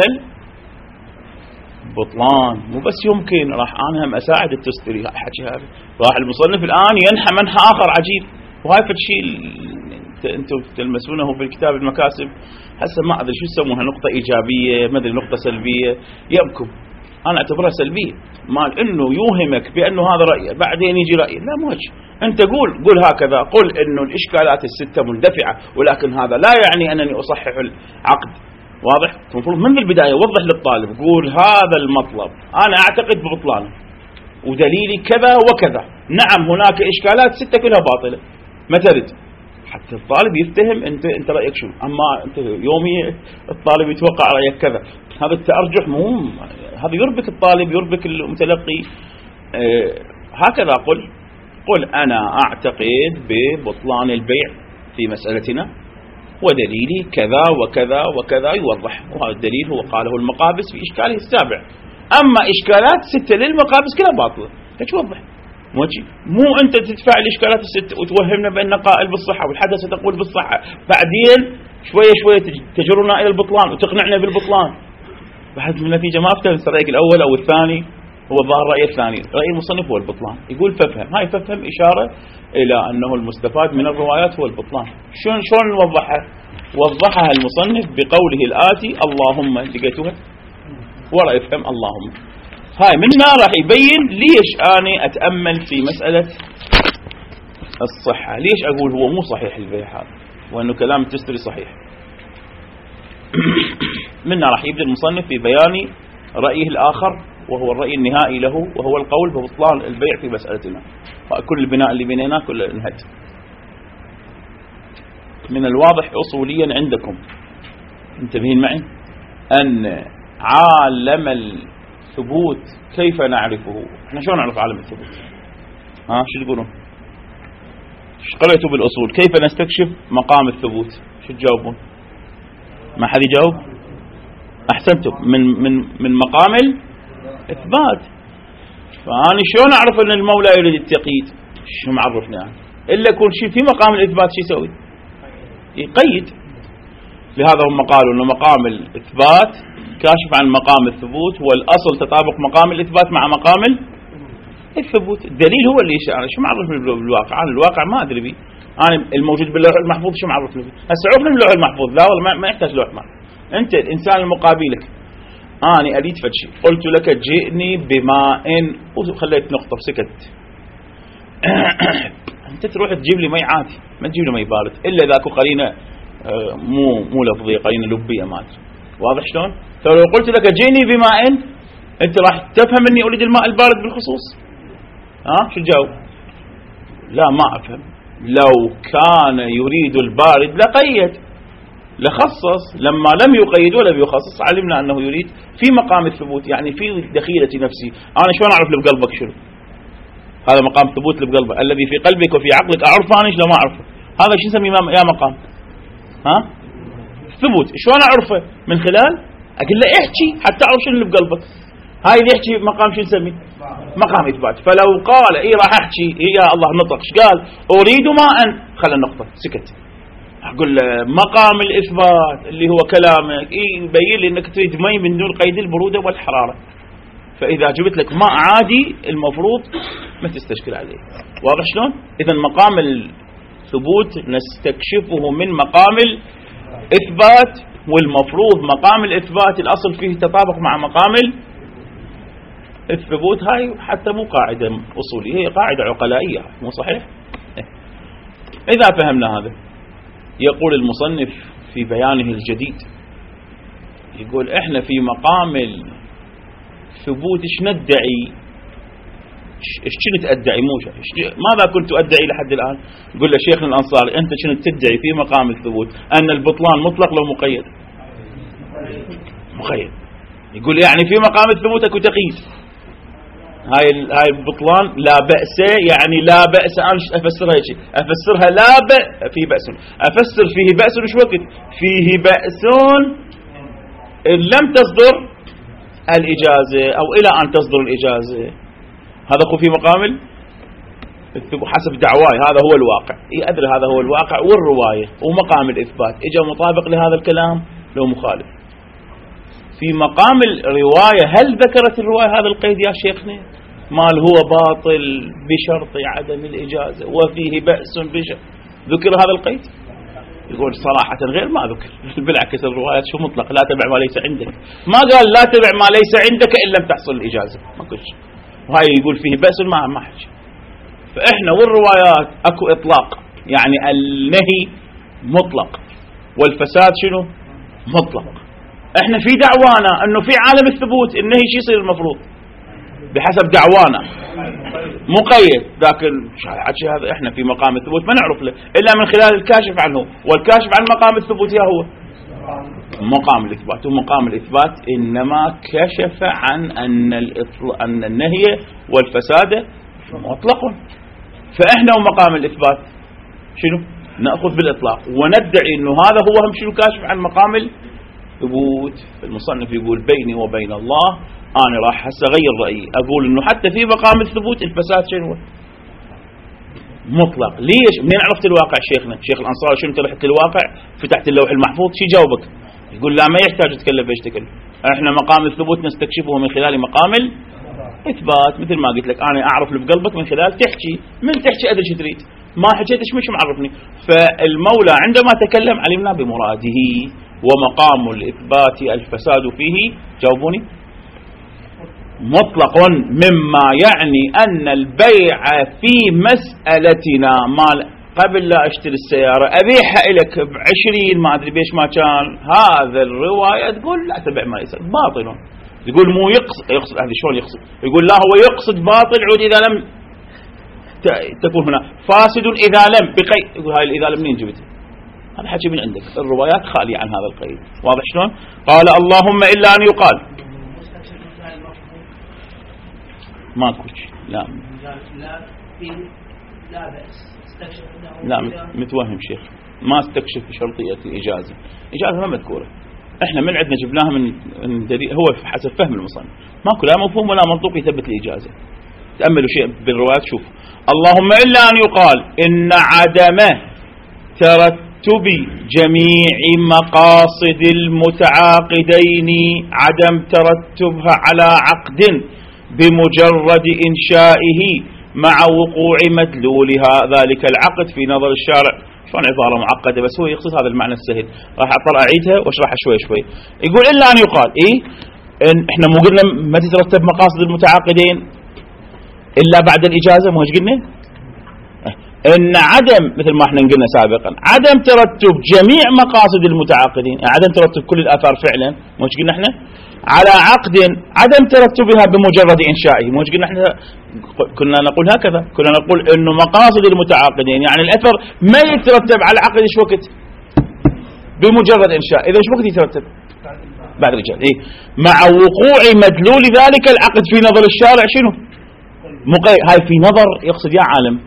البطلان. مو بس يمكن، راح أنا هم أساعد التستري حكي هذا. راح المصنف الآن ينحى منحى آخر عجيب، وهاي فشي أنتم تلمسونه في الكتاب المكاسب. هسه ما أدري شو يسمونها، نقطة إيجابية، ما أدري نقطة سلبية، يبكم. أنا أعتبرها سلبية، مال إنه يوهمك بأنه هذا رأيه بعدين يجي رأيه. لا مو هيك، أنت قول قول هكذا، قل إنه الإشكالات الستة مندفعة، ولكن هذا لا يعني أنني أصحح العقد. واضح؟ المفروض من البداية وضح للطالب، قول هذا المطلب أنا أعتقد ببطلانه ودليلي كذا وكذا. نعم هناك إشكالات ستة كلها باطلة، ما ترد، حتى الطالب يفتهم أنت أنت رأيك شو. أما أنت يومي الطالب يتوقع رأيك كذا، هذا التأرجح مهم، هذا يربك الطالب، يربك المتلقي. آه هكذا قل قل أنا أعتقد ببطلان البيع في مسألتنا ودليلي كذا وكذا وكذا، يوضح. وهذا الدليل هو قاله المقابس في إشكاله السابع. أما إشكالات ستة للمقابس كلها باطلة، ليش وضح؟ مو أنت تدفع الإشكالات الستة وتوهمنا بأن قائل بالصحة والحدث تقول بالصحة، بعدين شوية شوية تجرنا إلى البطلان وتقنعنا بالبطلان، بعد من النتيجة ما أفتهم رأيك الأول أو الثاني. هو ظاهر الرأي الثاني، رأي المصنف هو البطلان. يقول فافهم، هاي فافهم إشارة إلى أنه المستفاد من الروايات هو البطلان. شلون شلون نوضحها؟ وضحها المصنف بقوله الآتي اللهم، لقيتوها ورا افهم اللهم. هاي منها راح يبين ليش أنا أتأمل في مسألة الصحة، ليش أقول هو مو صحيح البيع هذا وأنه كلام التستري صحيح. منها راح يبدأ المصنف في بيان رأيه الآخر وهو الرأي النهائي له، وهو القول ببطلان البيع في مسألتنا. كل البناء اللي بنيناه كله انهد. من الواضح أصوليا عندكم، انتبهين معي، أن عالم الثبوت كيف نعرفه؟ احنا شو نعرف عالم الثبوت؟ ها شو تقولون؟ ايش قرأتوا بالأصول؟ كيف نستكشف مقام الثبوت؟ شو تجاوبون؟ ما حد يجاوب؟ أحسنتم، من من من مقام الإثبات. فأنا شلون أعرف أن المولى يريد التقييد؟ شو معرفني يعني؟ إلا يكون شيء في مقام الإثبات شو يسوي؟ يقيد. لهذا هم قالوا أن مقام الإثبات كاشف عن مقام الثبوت، والأصل تطابق مقام الإثبات مع مقام الثبوت. الدليل هو اللي يعني شو معرفني بالواقع؟ أنا الواقع ما أدري بيه. أنا الموجود باللوح المحفوظ شو معرفني بيه؟ هسه عرفنا باللوح المحفوظ، لا والله ما يحتاج لوح محفوظ. أنت الإنسان المقابلك، أنا أريد فد شيء، قلت لك جئني بماء وخليت نقطة وسكت. أنت تروح تجيب لي مي عادي، ما تجيب لي مي بارد، إلا إذا أكو قرينة مو مو لفظية، قرينة لبية مات. واضح شلون؟ فلو قلت لك جئني بماء أنت راح تفهم إني أريد الماء البارد بالخصوص. ها شو تجاوب؟ لا ما أفهم. لو كان يريد البارد لقيد، لخصص. لما لم يقيد ولا بيخصص علمنا أنه يريد في مقام الثبوت، يعني في دخيلة نفسي. أنا شلون أعرف اللي بقلبك شنو؟ هذا مقام ثبوت اللي بقلبك، الذي في قلبك وفي عقلك أعرفه أنا شلون ما أعرفه؟ هذا شو نسميه يا مقام؟ ها؟ ثبوت. شلون أعرفه؟ من خلال أقول له احكي حتى أعرف شنو اللي بقلبك. هاي اللي يحكي مقام شو نسميه؟ مقام إثبات. فلو قال إيه راح أحكي إيه يا الله نطق، ايش قال؟ أريد ماء، خلى النقطة سكت. أقول له مقام الإثبات اللي هو كلامك إيه يبين لي أنك تريد مي من دون قيد البرودة والحرارة. فإذا جبت لك ماء عادي المفروض ما تستشكل عليه. واضح شلون؟ إذا مقام الثبوت نستكشفه من مقام الإثبات، والمفروض مقام الإثبات الأصل فيه تطابق مع مقام الثبوت. هاي حتى مو قاعدة أصولية، هي قاعدة عقلائية، مو صحيح؟ إذا فهمنا هذا، يقول المصنف في بيانه الجديد، يقول احنا في مقام الثبوت ايش ندعي؟ ايش كنت ادعي؟ مو ماذا كنت ادعي لحد الان؟ يقول له شيخنا الانصاري انت كنت تدعي في مقام الثبوت ان البطلان مطلق لو مقيد؟ مقيد. يقول يعني في مقام الثبوت اكو تقييد. هاي هاي البطلان لا بأس، يعني لا بأس. أنا أفسرها هيك، أفسرها لا بأس في بأس، أفسر فيه بأس وش وقت فيه بأس إن لم تصدر الإجازة أو إلى أن تصدر الإجازة. هذا هو في مقام حسب دعواي، هذا هو الواقع. أدري هذا هو الواقع والرواية ومقام الإثبات إجا مطابق لهذا الكلام لو مخالف. في مقام الرواية هل ذكرت الرواية هذا القيد يا شيخنا؟ مال هو باطل بشرط عدم الإجازة وفيه بأس بشرط، ذكر هذا القيد؟ يقول صراحة غير ما ذكر. بالعكس الروايات شو مطلق، لا تبع ما ليس عندك. ما قال لا تبع ما ليس عندك إن لم تحصل الإجازة، ما كلش. وهاي يقول فيه بأس ما ما حكي. فإحنا والروايات أكو إطلاق، يعني النهي مطلق والفساد شنو؟ مطلق. احنا في دعوانا انه في عالم الثبوت النهي شو يصير المفروض بحسب دعوانا مقيد، لكن هذا احنا في مقام الثبوت ما نعرف له الا من خلال الكاشف عنه، والكاشف عن مقام الثبوت يا هو مقام الاثبات. ومقام الاثبات انما كشف عن ان ان النهي والفساد مطلق. فاحنا ومقام الاثبات شنو؟ ناخذ بالاطلاق وندعي انه هذا هو هم شنو كاشف عن مقام ثبوت. المصنف يقول بيني وبين الله أنا راح هسه أغير رأيي، أقول إنه حتى في مقام الثبوت الفساد شنو؟ مطلق. ليش؟ منين عرفت الواقع شيخنا؟ شيخ الأنصار شنو أنت رحت الواقع فتحت اللوح المحفوظ شي جاوبك؟ يقول لا ما يحتاج تكلف ايش تكلف، احنا مقام الثبوت نستكشفه من خلال مقام إثبات مثل ما قلت لك أنا أعرف اللي بقلبك من خلال تحكي، من تحكي أدري شو تريد، ما حكيتش مش معرفني. فالمولى عندما تكلم علمنا بمراده، ومقام الإثبات الفساد فيه، جاوبوني، مطلق مما يعني أن البيع في مسألتنا مال قبل لا أشتري السيارة أبيعها لك بعشرين ما أدري بيش ما كان، هذا الرواية تقول لا تبع ما يصير باطل. يقول مو يقصد، يقصد هذا شلون يقصد؟ يقول لا هو يقصد باطل عود إذا لم تكون هنا، فاسد إذا لم بقيد. يقول هاي الإذا لم منين جبتها؟ هذا حكي من عندك، الروايات خالية عن هذا القيد. واضح شلون؟ قال اللهم إلا أن يقال ماكو شيء. لا لا بأس. لا متوهم شيخ، ما استكشف شرطية الإجازة، إجازة ما مذكورة. احنا من عندنا جبناها من هو حسب فهم المصنف، ماكو لا مفهوم ولا منطوق يثبت الإجازة. تأملوا شيء بالروايات شوف، اللهم إلا أن يقال إن عدم ترتب جميع مقاصد المتعاقدين، عدم ترتبها على عقد بمجرد إنشائه مع وقوع مدلولها ذلك العقد في نظر الشارع. شلون عبارة معقدة بس هو يقصد هذا المعنى السهل. راح أطلع أعيدها واشرحها شوي شوي. يقول إلا أن يقال إيه إن إحنا مو قلنا ما تترتب مقاصد المتعاقدين إلا بعد الإجازة، مو ايش قلنا؟ إن عدم مثل ما إحنا قلنا سابقا عدم ترتب جميع مقاصد المتعاقدين، يعني عدم ترتب كل الآثار فعلا، مو ايش قلنا إحنا؟ على عقد عدم ترتبها بمجرد إنشائه، مو ايش قلنا إحنا؟ كنا نقول هكذا، كنا نقول إنه مقاصد المتعاقدين يعني الأثر ما يترتب على عقد ايش وقت؟ بمجرد إنشاء. إذا ايش وقت يترتب؟ بعد الإجازة. إيه؟ مع وقوع مدلول ذلك العقد في نظر الشارع شنو؟ مقيد. هاي في نظر يقصد يا عالم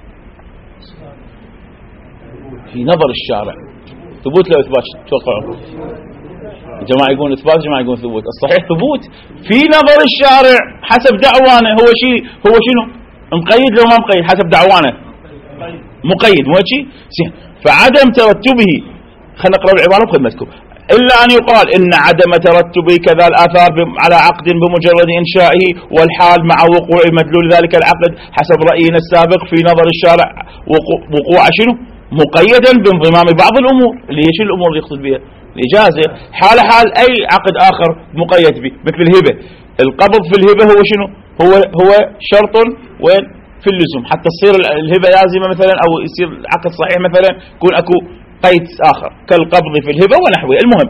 في نظر الشارع، ثبوت لو إثبات توقعوا جماعة يقولون إثبات، جماعة يقولون ثبوت. الصحيح ثبوت في نظر الشارع حسب دعوانه. هو شيء هو شنو؟ مقيد لو ما مقيد حسب دعوانه؟ مقيد مو شيء. فعدم ترتبه، خلينا نقرأ العبارة بخدمتكم، إلا أن يقال إن عدم ترتب كذا الآثار على عقد بمجرد إنشائه والحال مع وقوع مدلول ذلك العقد حسب رأينا السابق في نظر الشارع وقوع شنو؟ مقيدا بانضمام بعض الأمور اللي هي شو الأمور اللي يقصد بها؟ الإجازة. حال حال أي عقد آخر مقيد به، مثل الهبة. القبض في الهبة هو شنو؟ هو هو شرط وين؟ في اللزوم، حتى تصير الهبة لازمة مثلا أو يصير عقد صحيح مثلا يكون أكو قيد آخر كالقبض في الهبة ونحوه. المهم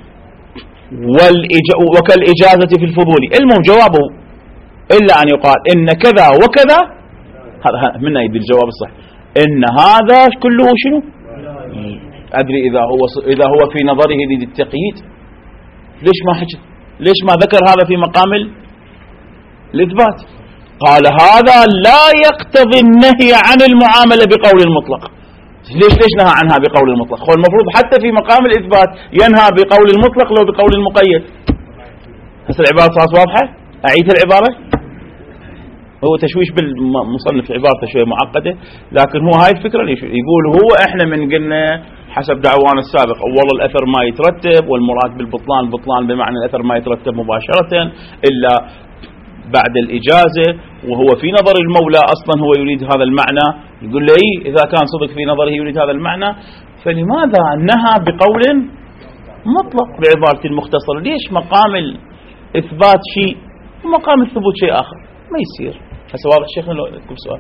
وكالإجازة في الفضول. المهم جوابه إلا أن يقال إن كذا وكذا، هذا منا يدي الجواب الصحيح، إن هذا كله شنو؟ أدري إذا هو إذا هو في نظره للتقييد ليش ما حكى؟ ليش ما ذكر هذا في مقام الإثبات؟ قال هذا لا يقتضي النهي عن المعاملة بقول المطلق. ليش ليش نهى عنها بقول المطلق؟ هو المفروض حتى في مقام الإثبات ينهى بقول المطلق لو بقول المقيد. هسه العبارة صارت واضحة؟ أعيد العبارة. هو تشويش بالمصنف عبارته شوية معقدة، لكن هو هاي الفكرة اللي يقول هو احنا من قلنا حسب دعوانا السابق أول الأثر ما يترتب، والمراد بالبطلان بطلان بمعنى الأثر ما يترتب مباشرة إلا بعد الإجازة، وهو في نظر المولى أصلا هو يريد هذا المعنى. يقول له إيه إذا كان صدق في نظره يريد هذا المعنى فلماذا نهى بقول مطلق بعبارة المختصر؟ ليش مقام الإثبات شيء ومقام الثبوت شيء آخر؟ ما يصير. هسه واضح شيخنا لو لكم سؤال.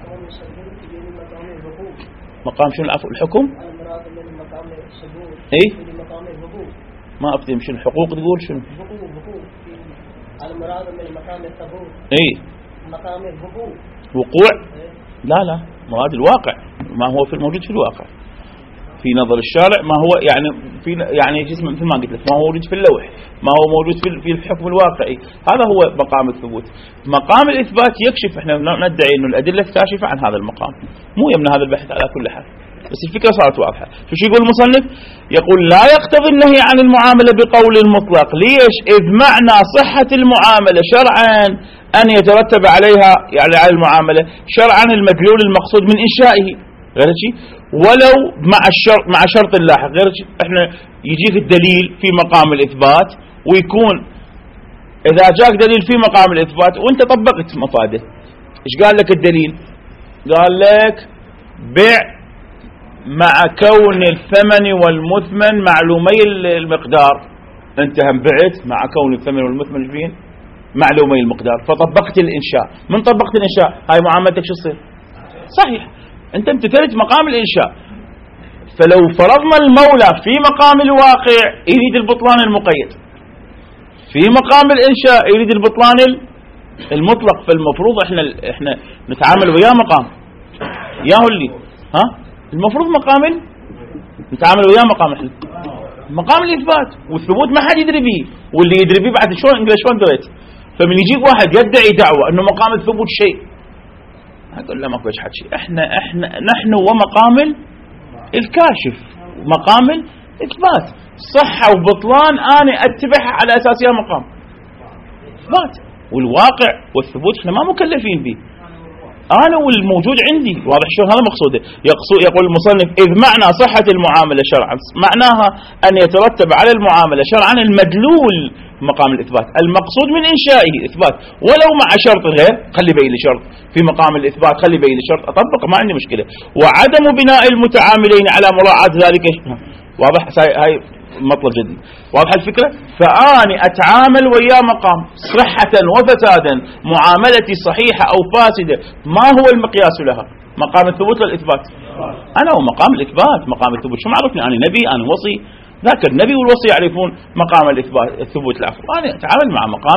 مقام شنو العفو؟ الحكم؟ اي ما افهم شنو الحقوق تقول شنو؟ المراد من مقام الثبوت. اي مقام الوقوع. وقوع؟ لا لا، مراد الواقع، ما هو في الموجود في الواقع في نظر الشارع، ما هو يعني في يعني جسم مثل ما قلت لك ما هو موجود في اللوح، ما هو موجود في في الحكم الواقعي. هذا هو مقام الثبوت. مقام الإثبات يكشف، احنا ندعي انه الأدلة كاشفة عن هذا المقام، مو يمنع هذا البحث على كل حال، بس الفكرة صارت واضحة. شو يقول المصنف؟ يقول لا يقتضي النهي عن المعاملة بقول المطلق. ليش؟ إذ معنى صحة المعاملة شرعا أن يترتب عليها يعني على المعاملة شرعا المدلول المقصود من إنشائه، غير شيء، ولو مع الشرط مع شرط لاحق، غير شيء. احنا يجيك الدليل في مقام الإثبات ويكون إذا جاك دليل في مقام الإثبات وأنت طبقت مفاده، إيش قال لك الدليل؟ قال لك بيع مع كون الثمن والمثمن معلومي المقدار، أنت هم بعت مع كون الثمن والمثمن فين؟ معلومي المقدار، فطبقت الإنشاء. من طبقت الإنشاء هاي معاملتك شو تصير؟ صحيح، أنت امتثلت مقام الإنشاء. فلو فرضنا المولى في مقام الواقع يريد البطلان المقيد، في مقام الإنشاء يريد البطلان المطلق، فالمفروض احنا احنا نتعامل وياه مقام ياهو اللي ها المفروض مقام نتعامل وياه مقام احنا مقام الإثبات والثبوت ما حد يدري به، واللي يدري به بعد شلون انقل شلون دريت. فمن يجيك واحد يدعي دعوة انه مقام الثبوت شيء، اقول له ماكو حكي، احنا احنا نحن ومقام الكاشف مقام الإثبات، صحة وبطلان أنا أتبعها على أساسها مقام إثبات، والواقع والثبوت احنا ما مكلفين به، أنا والموجود عندي. واضح شلون؟ هذا مقصوده. يقول المصنف إذ معنى صحة المعاملة شرعا معناها أن يترتب على المعاملة شرعا المدلول مقام الإثبات، المقصود من إنشائه إثبات، ولو مع شرط غير، خلي بين لي شرط في مقام الإثبات، خلي بين لي شرط أطبق، ما عندي مشكلة. وعدم بناء المتعاملين على مراعاة ذلك. واضح؟ هاي مطلب جديد. واضح الفكرة؟ فأني أتعامل ويا مقام صحة وفسادا، معاملتي صحيحة أو فاسدة، ما هو المقياس لها؟ مقام الثبوت للإثبات. أنا ومقام الإثبات مقام الثبوت شو معرفني؟ أنا نبي، أنا وصي، ذاك النبي والوصي يعرفون مقام الإثبات الثبوت العفو، أنا أتعامل مع مقام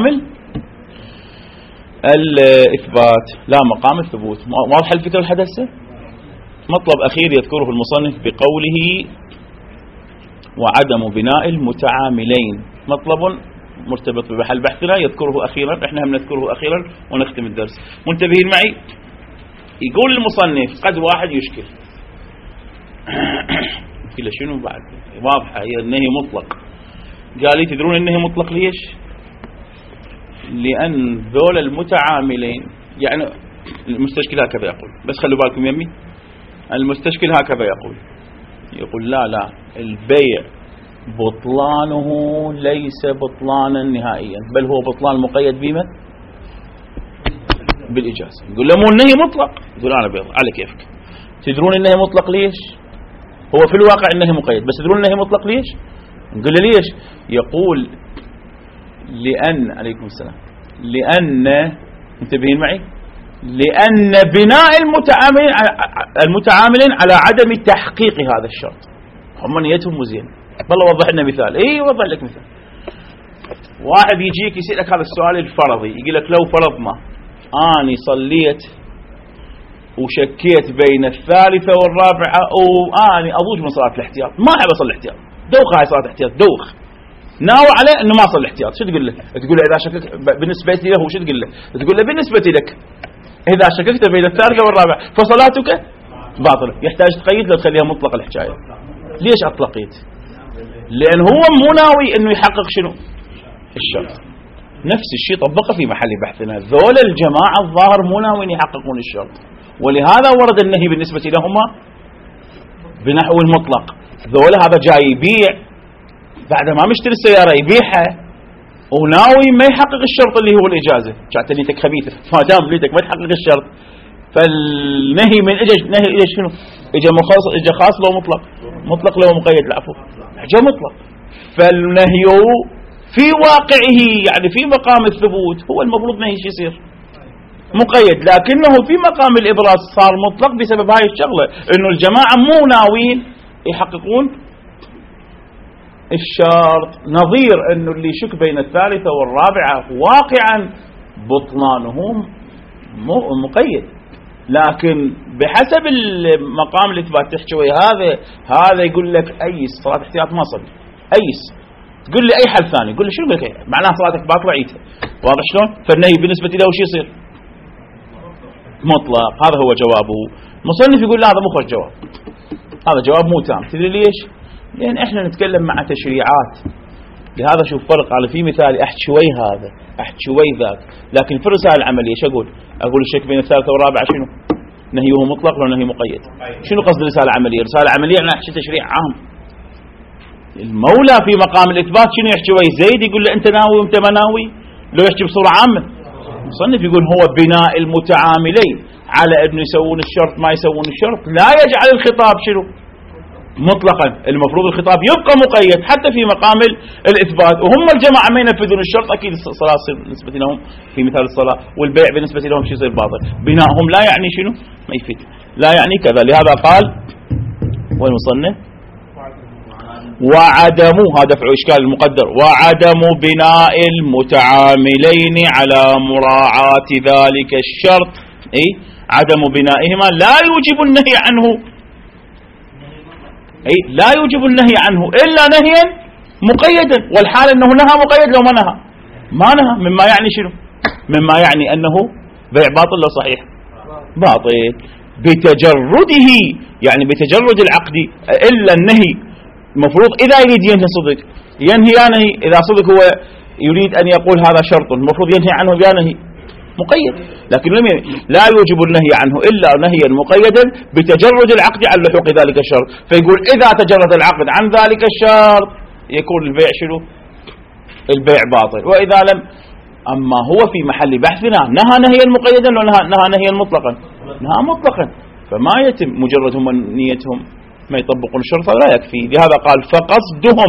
الإثبات لا مقام الثبوت. واضح الفكرة الحدثة؟ مطلب أخير يذكره المصنف بقوله وعدم بناء المتعاملين، مطلب مرتبط بمحل بحثنا يذكره أخيرا، احنا هم نذكره أخيرا ونختم الدرس. منتبهين معي؟ يقول المصنف قد واحد يشكل كلا شنو بعد؟ واضحة هي النهي مطلق. قال لي تدرون النهي مطلق ليش؟ لأن ذول المتعاملين، يعني المستشكل هكذا يقول، بس خلوا بالكم يمي، المستشكل هكذا يقول يقول لا لا البيع بطلانه ليس بطلانا نهائيا، بل هو بطلان مقيد بما بالإجازة. يقول له مو النهي مطلق، يقول أنا بيض على كيفك. تدرون النهي مطلق ليش؟ هو في الواقع النهي مقيد، بس تدرون النهي مطلق ليش؟ نقول له ليش؟ يقول لأن عليكم السلام لأن انتبهين معي لأن بناء المتعاملين المتعاملين على عدم تحقيق هذا الشرط، هم نيتهم مزين. والله وضح لنا مثال. اي وضح لك مثال. واحد يجيك يسألك هذا السؤال الفرضي، يقول لك لو فرضنا اني صليت وشكيت بين الثالثة والرابعة واني اضوج من صلاة الاحتياط، ما احب اصلي الاحتياط، دوخ هاي صلاة الاحتياط، دوخ ناوي عليه انه ما صلي الاحتياط، شو تقول له؟ تقول له اذا شكك بالنسبة له شو تقول له؟ تقول له بالنسبة لك إذا شككت بين الثالثة والرابعة فصلاتك باطلة. يحتاج تقيد لو تخليها مطلق الحكاية. ليش أطلقيت؟ لأن هو مو ناوي إنه يحقق شنو؟ الشرط. نفس الشيء طبقه في محل بحثنا، ذول الجماعة الظاهر مو ناويين يحققون الشرط، ولهذا ورد النهي بالنسبة لهما بنحو المطلق. ذول هذا جاي يبيع بعد ما مشتري السيارة يبيعها وناوي ما يحقق الشرط اللي هو الإجازة، كانت نيتك خبيثة، ما دام نيتك ما تحقق الشرط فالنهي من اجى نهي اجى شنو؟ اجى مخصص اجى خاص لو مطلق، مطلق لو مقيد العفو، اجى مطلق. فالنهي في واقعه يعني في مقام الثبوت هو المفروض نهي شو يصير؟ مقيد، لكنه في مقام الإبراز صار مطلق بسبب هاي الشغلة، انه الجماعة مو ناويين يحققون الشرط. نظير انه اللي يشك بين الثالثة والرابعة واقعا بطلانهم مقيد، لكن بحسب المقام الإثبات تحكي ويا هذا هذا يقول لك أيس صلاة احتياط ما صلي، أيس تقول لي أي حل ثاني، يقول لي شو بك معناها صلاتك باطلة عيتها. واضح شلون؟ فالنهي بالنسبة له وش يصير؟ مطلق. هذا هو جوابه. مصنف يقول لا هذا مو خوش جواب، هذا جواب مو تام. تدري ليش؟ لأن احنا نتكلم مع تشريعات، لهذا شوف فرق على في مثال احكي شوي هذا احكي شوي ذاك، لكن في الرسالة العملية ايش اقول؟ اقول الشك بين الثالثة والرابعة شنو؟ نهيه مطلق ولا نهي مقيد؟ شنو قصد الرسالة العملية؟ الرسالة العملية انا احكي تشريع عام. المولى في مقام الإثبات شنو يحكي ويا زيد؟ يقول له انت ناوي وانت ما ناوي، لو يحكي بصورة عامة. المصنف يقول هو بناء المتعاملين على أنه يسوون الشرط ما يسوون الشرط لا يجعل الخطاب شنو مطلقا. المفروض الخطاب يبقى مقيد حتى في مقام الإثبات، وهم الجماعة ما ينفذون الشرط أكيد الصلاة بالنسبة لهم في مثال الصلاة، والبيع بالنسبة لهم شيء يصير باطل. بناءهم لا يعني شنو ما يفيد، لا يعني كذا. لهذا قال والمصنف وعدم، هذا دفع إشكال المقدر، وعدم بناء المتعاملين على مراعاة ذلك الشرط، أي عدم بنائهما لا يوجب النهي عنه، أي لا يوجب النهي عنه إلا نهيا مقيدا، والحال أنه نهى مقيد لو ما نهى ما نهى، مما يعني شنو مما يعني أنه بيع باطل لو صحيح باطل بتجرده، يعني بتجرد العقد. إلا النهي المفروض إذا يريد ينهي صدق ينهي ينهي، إذا صدق هو يريد أن يقول هذا شرط المفروض ينهي عنه ينهي مقيد، لكن لم ي... لا يوجب النهي عنه إلا نهيا مقيدا بتجرد العقد عن لحوق ذلك الشرط. فيقول إذا تجرد العقد عن ذلك الشرط يكون البيع شنو البيع باطل، وإذا لم. أما هو في محل بحثنا نهى نهيا مقيدا ولا نهى, نهى نهيا مطلقا؟ نهى مطلقا، فما يتم مجرد هم نيتهم ما يطبقون الشرط لا يكفي. لهذا قال فقصدهم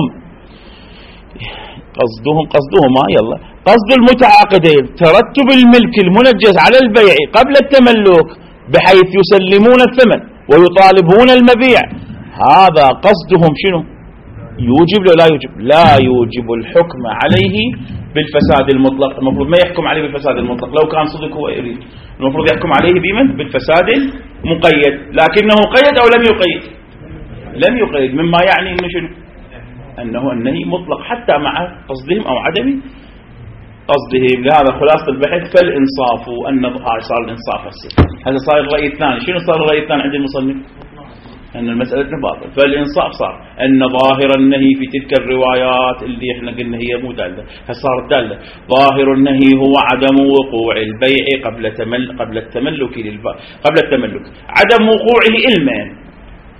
قصدهم قصدهم ما يلا قصد المتعاقدين ترتب الملك المنجز على البيع قبل التملك بحيث يسلمون الثمن ويطالبون المبيع، هذا قصدهم شنو يوجب لا يوجب لا يوجب الحكم عليه بالفساد المطلق. المفروض ما يحكم عليه بالفساد المطلق، لو كان صدق هو يريد المفروض يحكم عليه بمن بالفساد المقيد، لكنه قيد أو لم يقيد لم يقيد، مما يعني انه شنو انه النهي مطلق حتى مع قصدهم او عدم قصدهم. لهذا خلاصة البحث فالانصاف ان هاي صار الانصاف هسه، هذا صار الرأي الثاني. شنو صار الرأي الثاني عند المصنف؟ ان المسألة باطل. فالانصاف صار ان ظاهر النهي في تلك الروايات اللي احنا قلنا هي مو دالة، فصارت دالة. ظاهر النهي هو عدم وقوع البيع قبل تمل قبل التملك للبيع قبل التملك، عدم وقوعه علما.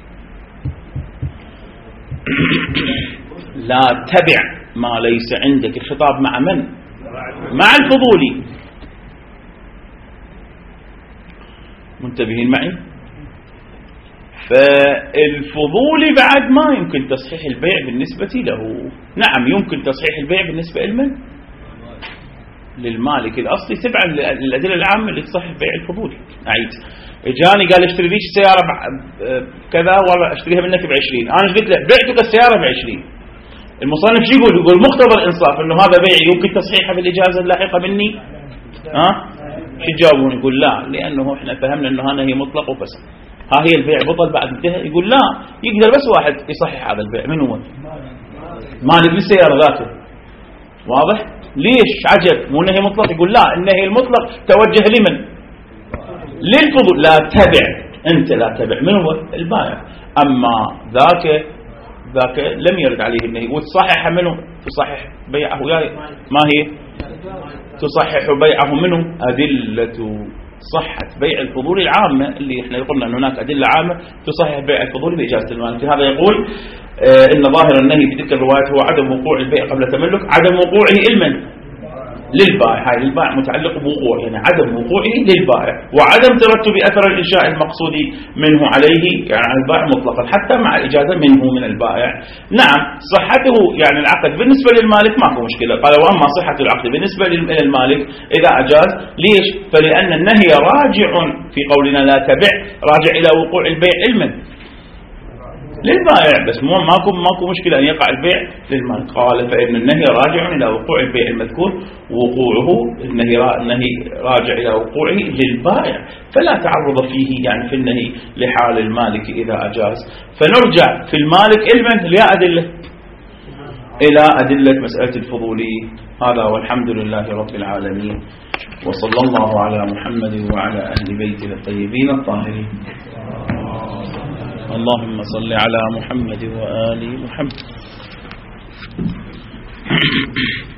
لا تبع ما ليس عندك. الخطاب مع من؟ مع الفضولي. منتبهين معي؟ فالفضولي بعد ما يمكن تصحيح البيع بالنسبة له. نعم يمكن تصحيح البيع بالنسبة لمن؟ للمالك الأصلي تبعا للأدلة العامة اللي تصحح بيع الفضولي. أعيد، جاني قال اشتري ليش سيارة كذا والله اشتريها منك بعشرين، أنا قلت له بعتك السيارة بعشرين. المصنف شو يقول؟ يقول مقتضى الإنصاف إنه هذا بيع يمكن تصحيحه بالإجازة اللاحقة مني. ها شو تجاوبون؟ يقول لا، لأنه إحنا فهمنا إنه هذا هي مطلق وفسد، ها هي البيع بطل بعد انتهى. يقول لا، يقدر بس واحد يصحح هذا البيع. من هو؟ مالك للسيارة ذاته. واضح؟ ليش عجب مو نهي مطلق؟ يقول لا، النهي المطلق توجه لمن؟ للفضول. لا تبع، أنت لا تبع. من هو؟ البائع. أما ذاك ذاك لم يرد عليه النهي. وتصحح منه؟ تصحح بيعه يا ما هي؟ تصحح بيعه منه أدلة صحة بيع الفضول العامة اللي احنا قلنا أن هناك أدلة عامة تصحح بيع الفضول بإجازة المالك. هذا يقول اه إن ظاهر النهي في تلك الروايات هو عدم وقوع البيع قبل التملك، عدم وقوعه علما للبائع. هاي البائع متعلق بوقوع، يعني عدم وقوعه للبائع، وعدم ترتب أثر الإنشاء المقصود منه عليه يعني على البائع مطلقا حتى مع الإجازة منه من البائع. نعم صحته يعني العقد بالنسبة للمالك ماكو مشكلة. قال وأما صحة العقد بالنسبة للمالك إذا أجاز. ليش؟ فلأن النهي راجع في قولنا لا تبع راجع إلى وقوع البيع علما للبائع، بس مو ماكو ماكو مشكلة أن يقع البيع للمالك. قال فإن النهي راجع إلى وقوع البيع المذكور، وقوعه النهي النهي راجع إلى وقوعه للبائع، فلا تعرض فيه يعني في النهي لحال المالك إذا أجاز. فنرجع في المالك علما إلى أدلة إلى أدلة مسألة الفضولي. هذا والحمد لله رب العالمين، وصلى الله على محمد وعلى أهل بيته الطيبين الطاهرين. اللهم صل على محمد وآل محمد.